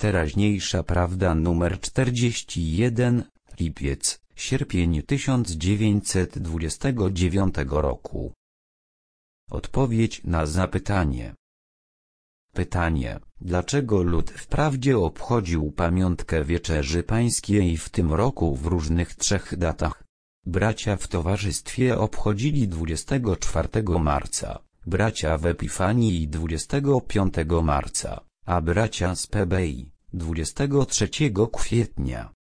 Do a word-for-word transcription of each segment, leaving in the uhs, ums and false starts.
Teraźniejsza prawda numer czterdzieści jeden, lipiec, sierpień tysiąc dziewięćset dwudziestego dziewiątego roku. Odpowiedź na zapytanie. Pytanie, dlaczego lud wprawdzie obchodził pamiątkę Wieczerzy Pańskiej w tym roku w różnych trzech datach? Bracia w towarzystwie obchodzili dwudziestego czwartego marca, bracia w Epifanii dwudziestego piątego marca, a bracia z Pebei dwudziestego trzeciego kwietnia.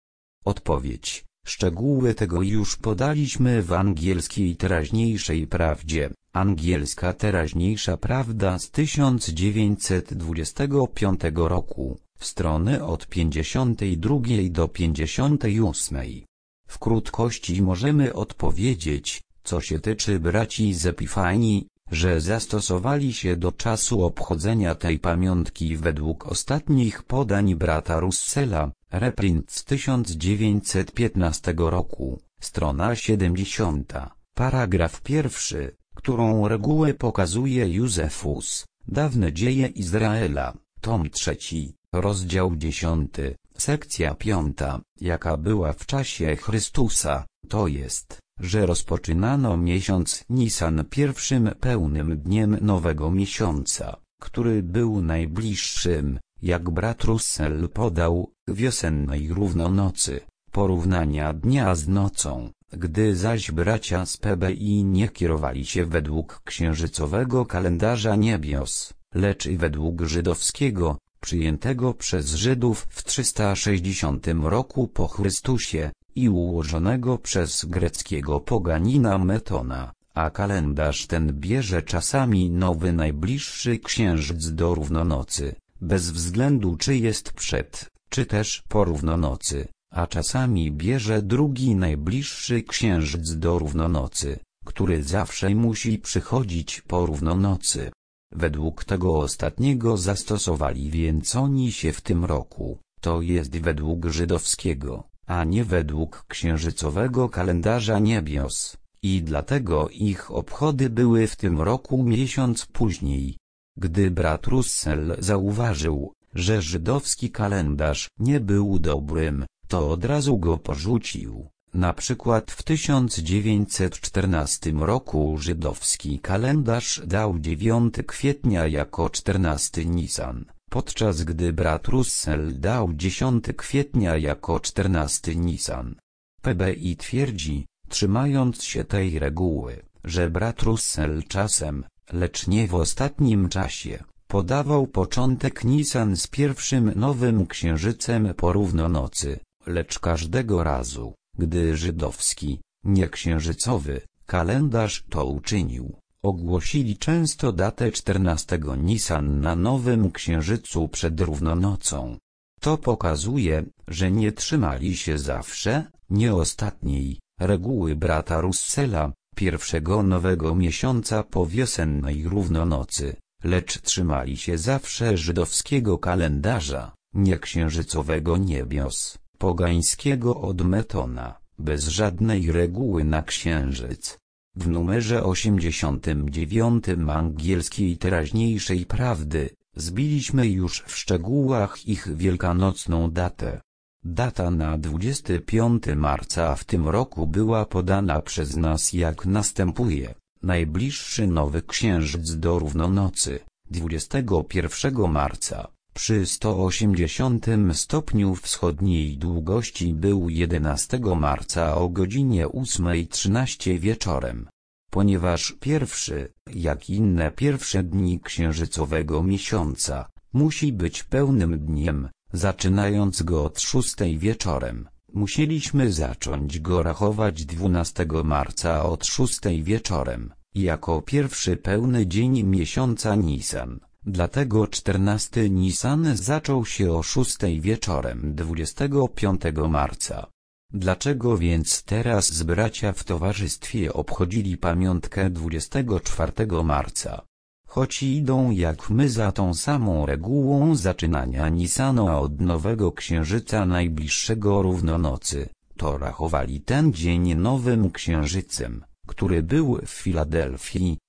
Odpowiedź. Szczegóły tego już podaliśmy w angielskiej teraźniejszej prawdzie. Angielska teraźniejsza prawda z tysiąc dziewięćset dwudziestego piątego roku, strony od pięćdziesiątej drugiej do pięćdziesiątej ósmej. W krótkości możemy odpowiedzieć, co się tyczy braci z Epifanii, że zastosowali się do czasu obchodzenia tej pamiątki według ostatnich podań brata Russella, reprint z tysiąc dziewięćset piętnastego roku, strona siedemdziesiąta, paragraf pierwszy, którą regułę pokazuje Józefus, Dawne dzieje Izraela, tom trzeci, rozdział dziesiąty, sekcja piąta, jaka była w czasie Chrystusa, to jest, że rozpoczynano miesiąc Nisan pierwszym pełnym dniem nowego miesiąca, który był najbliższym, jak brat Russell podał, wiosennej równonocy, porównania dnia z nocą, gdy zaś bracia z Pebei nie kierowali się według księżycowego kalendarza niebios, lecz i według żydowskiego, przyjętego przez Żydów w trzysta sześćdziesiątym roku po Chrystusie, i ułożonego przez greckiego poganina Metona, a kalendarz ten bierze czasami nowy najbliższy księżyc do równonocy, bez względu czy jest przed, czy też po równonocy, a czasami bierze drugi najbliższy księżyc do równonocy, który zawsze musi przychodzić po równonocy. Według tego ostatniego zastosowali więc oni się w tym roku, to jest według żydowskiego, a nie według księżycowego kalendarza niebios, i dlatego ich obchody były w tym roku miesiąc później. Gdy brat Russell zauważył, że żydowski kalendarz nie był dobrym, to od razu go porzucił. Na przykład w tysiąc dziewięćset czternastym roku żydowski kalendarz dał dziewiątego kwietnia jako czternasty Nisan, podczas gdy brat Russell dał dziesiątego kwietnia jako czternasty Nisan. Pebei twierdzi, trzymając się tej reguły, że brat Russell czasem, lecz nie w ostatnim czasie, podawał początek Nisan z pierwszym nowym księżycem po równonocy, lecz każdego razu, gdy żydowski, nieksiężycowy, kalendarz to uczynił, ogłosili często datę czternastego Nisan na nowym księżycu przed równonocą. To pokazuje, że nie trzymali się zawsze, nie ostatniej, reguły brata Russella, pierwszego nowego miesiąca po wiosennej równonocy, lecz trzymali się zawsze żydowskiego kalendarza, nieksiężycowego niebios, pogańskiego od Metona, bez żadnej reguły na księżyc. W numerze osiemdziesiątym dziewiątym angielskiej teraźniejszej prawdy, zbiliśmy już w szczegółach ich wielkanocną datę. Data na dwudziestego piątego marca w tym roku była podana przez nas jak następuje. Najbliższy nowy księżyc do równonocy, dwudziestego pierwszego marca, przy sto osiemdziesiątym stopniu wschodniej długości był jedenastego marca o godzinie ósmej trzynaście wieczorem. Ponieważ pierwszy, jak inne pierwsze dni księżycowego miesiąca, musi być pełnym dniem, zaczynając go od szóstej wieczorem, musieliśmy zacząć go rachować dwunastego marca od szóstej wieczorem, jako pierwszy pełny dzień miesiąca Nisan. Dlatego czternasty Nisan zaczął się o szóstej wieczorem dwudziestego piątego marca. Dlaczego więc teraz bracia w towarzystwie obchodzili pamiątkę dwudziestego czwartego marca? Choć idą jak my za tą samą regułą zaczynania Nisana od nowego księżyca najbliższego równonocy, to rachowali ten dzień nowym księżycem, który był w Filadelfii,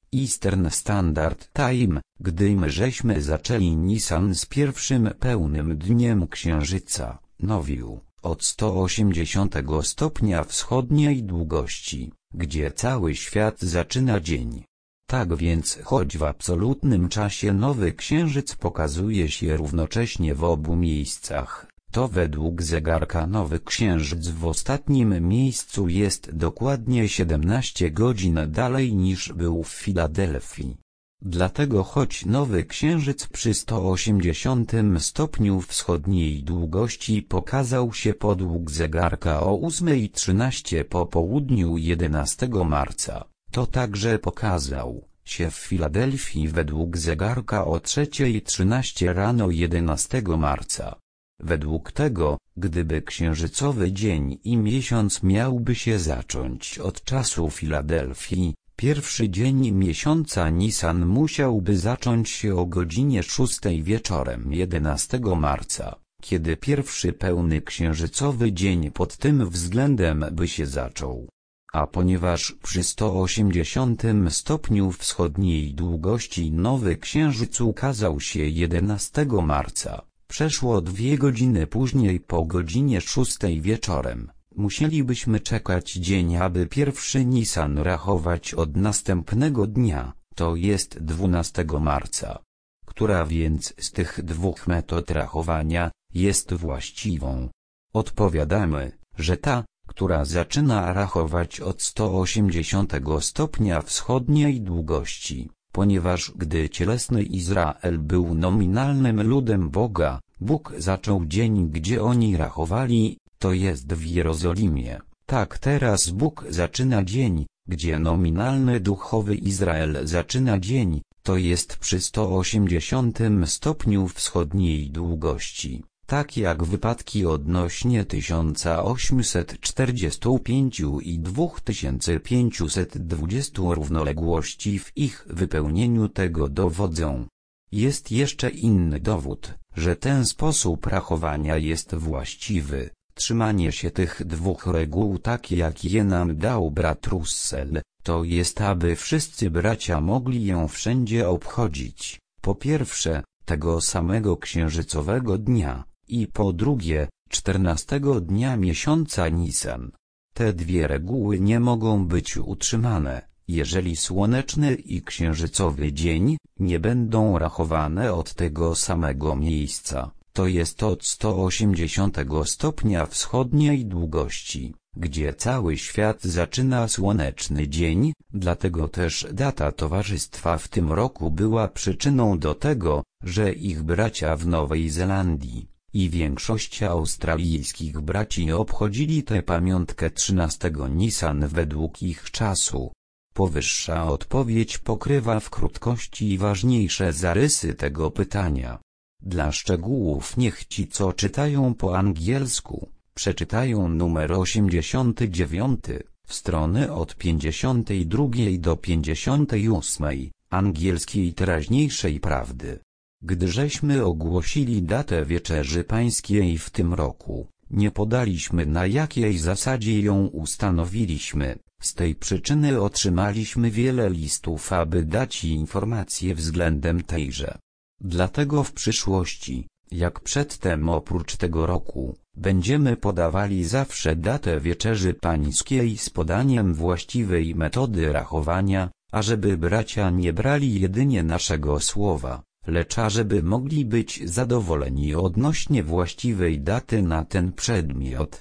Eastern Standard Time, gdy my żeśmy zaczęli Nisan z pierwszym pełnym dniem księżyca, nowiu, od sto osiemdziesiątego stopnia wschodniej długości, gdzie cały świat zaczyna dzień. Tak więc choć w absolutnym czasie nowy księżyc pokazuje się równocześnie w obu miejscach, to według zegarka nowy księżyc w ostatnim miejscu jest dokładnie siedemnaście godzin dalej niż był w Filadelfii. Dlatego choć nowy księżyc przy sto osiemdziesiątym stopniu wschodniej długości pokazał się podług zegarka o ósmej trzynaście po południu jedenastego marca, to także pokazał się w Filadelfii według zegarka o trzeciej trzynaście rano jedenastego marca. Według tego, gdyby księżycowy dzień i miesiąc miałby się zacząć od czasu Filadelfii, pierwszy dzień miesiąca Nisan musiałby zacząć się o godzinie szóstej wieczorem jedenastego marca, kiedy pierwszy pełny księżycowy dzień pod tym względem by się zaczął. A ponieważ przy sto osiemdziesiątym stopniu wschodniej długości nowy księżyc ukazał się jedenastego marca, przeszło dwie godziny później po godzinie szóstej wieczorem, musielibyśmy czekać dzień, aby pierwszy Nisan rachować od następnego dnia, to jest dwunastego marca. Która więc z tych dwóch metod rachowania jest właściwą? Odpowiadamy, że ta, która zaczyna rachować od sto osiemdziesiątego stopnia wschodniej długości, ponieważ gdy cielesny Izrael był nominalnym ludem Boga, Bóg zaczął dzień, gdzie oni rachowali, to jest w Jerozolimie. Tak teraz Bóg zaczyna dzień, gdzie nominalny duchowy Izrael zaczyna dzień, to jest przy sto osiemdziesiątym stopniu wschodniej długości. Tak jak wypadki odnośnie tysiąc osiemset czterdziestu pięciu i dwa tysiące pięćset dwudziestu równoległości w ich wypełnieniu tego dowodzą. Jest jeszcze inny dowód, że ten sposób rachowania jest właściwy. Trzymanie się tych dwóch reguł tak jak je nam dał brat Russell, to jest aby wszyscy bracia mogli ją wszędzie obchodzić, po pierwsze, tego samego księżycowego dnia, i po drugie, czternastego dnia miesiąca Nisan. Te dwie reguły nie mogą być utrzymane, jeżeli słoneczny i księżycowy dzień nie będą rachowane od tego samego miejsca, to jest od sto osiemdziesiątego stopnia wschodniej długości, gdzie cały świat zaczyna słoneczny dzień, dlatego też data towarzystwa w tym roku była przyczyną do tego, że ich bracia w Nowej Zelandii i większość australijskich braci obchodzili tę pamiątkę trzynastego Nisan według ich czasu. Powyższa odpowiedź pokrywa w krótkości ważniejsze zarysy tego pytania. Dla szczegółów niech ci, co czytają po angielsku, przeczytają numer osiemdziesiąty dziewiąty, strony od pięćdziesiątej drugiej do pięćdziesiątej ósmej, angielskiej teraźniejszej prawdy. Gdy żeśmy ogłosili datę Wieczerzy Pańskiej w tym roku, nie podaliśmy, na jakiej zasadzie ją ustanowiliśmy. Z tej przyczyny otrzymaliśmy wiele listów, aby dać informacje względem tejże. Dlatego w przyszłości, jak przedtem oprócz tego roku, będziemy podawali zawsze datę Wieczerzy Pańskiej z podaniem właściwej metody rachowania, ażeby bracia nie brali jedynie naszego słowa, lecz ażeby mogli być zadowoleni odnośnie właściwej daty na ten przedmiot.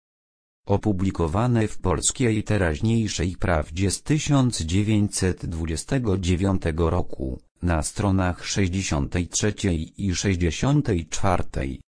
Opublikowane w Polskiej Teraźniejszej Prawdzie z tysiąc dziewięćset dwudziestego dziewiątego roku, na stronach sześćdziesiątej trzeciej i sześćdziesiątej czwartej.